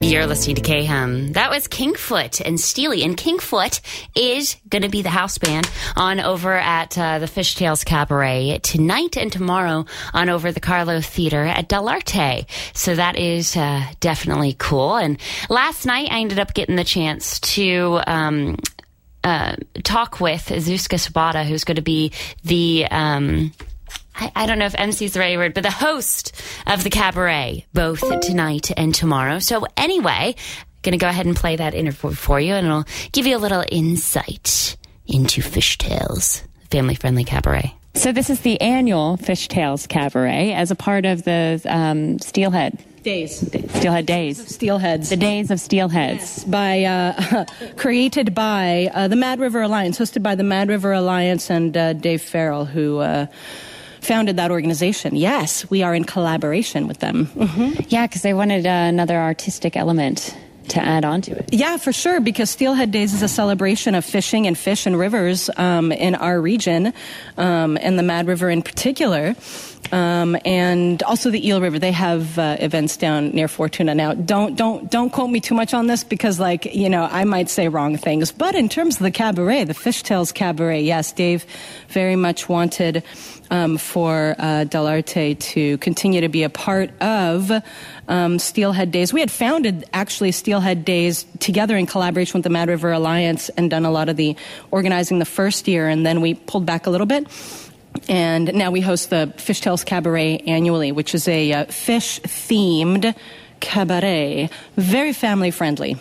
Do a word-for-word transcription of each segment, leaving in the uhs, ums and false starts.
You're listening to K H A M. That was Kingfoot and Steely. And Kingfoot is going to be the house band on over at uh, the Fishtails Cabaret tonight and tomorrow on over the Carlo Theater at Del Arte. So that is uh, definitely cool. And last night I ended up getting the chance to um, uh, talk with Zuzka Sabata, who's going to be the... Um, I don't know if M C is the right word, but the host of the cabaret, both tonight and tomorrow. So anyway, going to go ahead and play that interview for you, and it'll give you a little insight into Fishtails, family-friendly cabaret. So this is the annual Fishtails Cabaret as a part of the um, Steelhead Days. Steelhead Days. Steelheads. The Days of Steelheads. Yes. By, uh, created by uh, the Mad River Alliance, hosted by the Mad River Alliance and uh, Dave Farrell, who... Uh, founded that organization. Yes, we are in collaboration with them. Mm-hmm. Yeah, because they wanted uh, another artistic element to add on to it. Yeah, for sure, because Steelhead Days is a celebration of fishing and fish and rivers um, in our region, um, and the Mad River in particular. Um, and also the Eel River. They have uh, events down near Fortuna. Now, don't don't don't quote me too much on this because, like, you know, I might say wrong things. But in terms of the cabaret, the Fishtails Cabaret, yes, Dave very much wanted um, for uh, Del Arte to continue to be a part of um, Steelhead Days. We had founded, actually, Steelhead Days together in collaboration with the Mad River Alliance and done a lot of the organizing the first year, and then we pulled back a little bit. And now we host the Fishtails Cabaret annually, which is a uh, fish-themed cabaret, very family-friendly.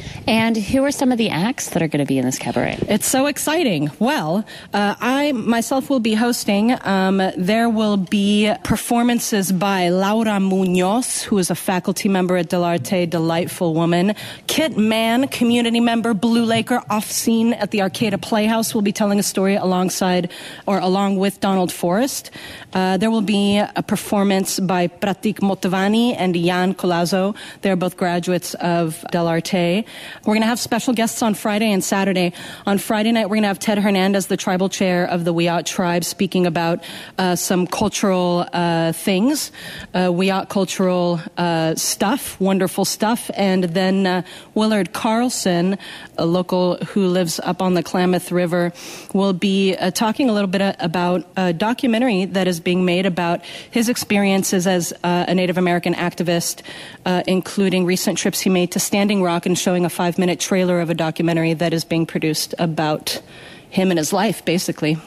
And who are some of the acts that are going to be in this cabaret? It's so exciting. Well, uh, I myself will be hosting. Um, there will be performances by Laura Munoz, who is a faculty member at Del Arte, delightful woman. Kit Mann, community member, Blue Laker, off-scene at the Arcata Playhouse, will be telling a story alongside or along with Donald Forrest. Uh, there will be a performance by Pratik Motovani and Jan Colazo. They're both graduates of Del Arte. We're going to have special guests on Friday and Saturday. On Friday night, we're going to have Ted Hernandez, the tribal chair of the Wiyot tribe, speaking about uh, some cultural uh, things, uh, Wiyot cultural uh, stuff, wonderful stuff. And then uh, Willard Carlson, a local who lives up on the Klamath River, will be uh, talking a little bit about a documentary that is being made about his experiences as uh, a Native American activist, uh, including recent trips he made to Standing Rock and showing a five-minute trailer of a documentary that is being produced about him and his life, basically.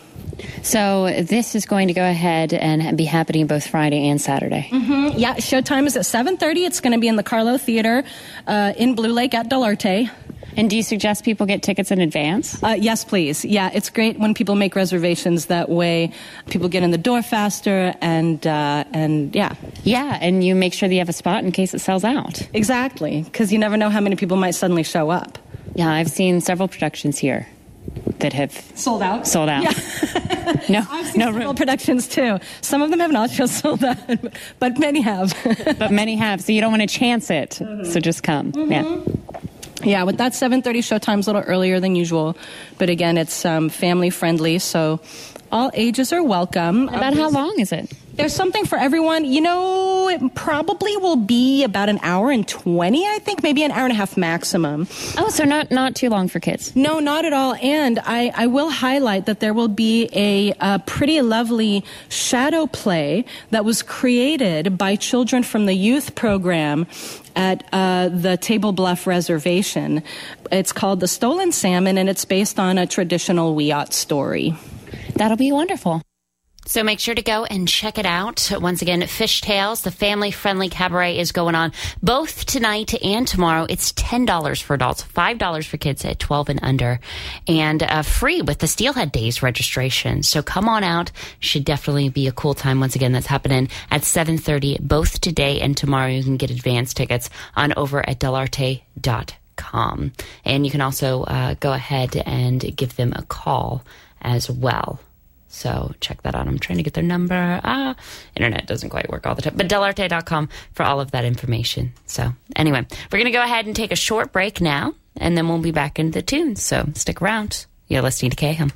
So this is going to go ahead and be happening both Friday and Saturday. Mm-hmm. Yeah, showtime is at seven thirty. It's going to be in the Carlo Theater uh, in Blue Lake at Del Arte. And do you suggest people get tickets in advance? Uh, yes, please. Yeah, it's great when people make reservations. That way people get in the door faster and, uh, and yeah. Yeah, and you make sure that you have a spot in case it sells out. Exactly, because you never know how many people might suddenly show up. Yeah, I've seen several productions here that have... Sold out? Sold out. Yeah. no, I've seen no several room. productions, too. Some of them have not just sold out, but many have. But many have, so you don't want to chance it. Mm-hmm. So just come. Mm-hmm. Yeah. Yeah, with that seven thirty showtime's a little earlier than usual. But again, it's um, family-friendly, so all ages are welcome. About how long is it? There's something for everyone. You know, it probably will be about an hour and twenty, I think, maybe an hour and a half maximum. Oh, so not, not too long for kids. No, not at all. And I, I will highlight that there will be a, a pretty lovely shadow play that was created by children from the youth program at uh, the Table Bluff Reservation. It's called The Stolen Salmon, and it's based on a traditional Wiyot story. That'll be wonderful. So make sure to go and check it out. Once again, Fishtails, the family-friendly cabaret, is going on both tonight and tomorrow. It's ten dollars for adults, five dollars for kids at twelve and under, and uh, free with the Steelhead Days registration. So come on out. Should definitely be a cool time. Once again, that's happening at seven thirty, both today and tomorrow. You can get advance tickets on over at del arte dot com. And you can also uh, go ahead and give them a call as well. So check that out. I'm trying to get their number. Ah, internet doesn't quite work all the time. But del arte dot com for all of that information. So anyway, we're going to go ahead and take a short break now, and then we'll be back into the tunes. So stick around. You're listening to K H A M.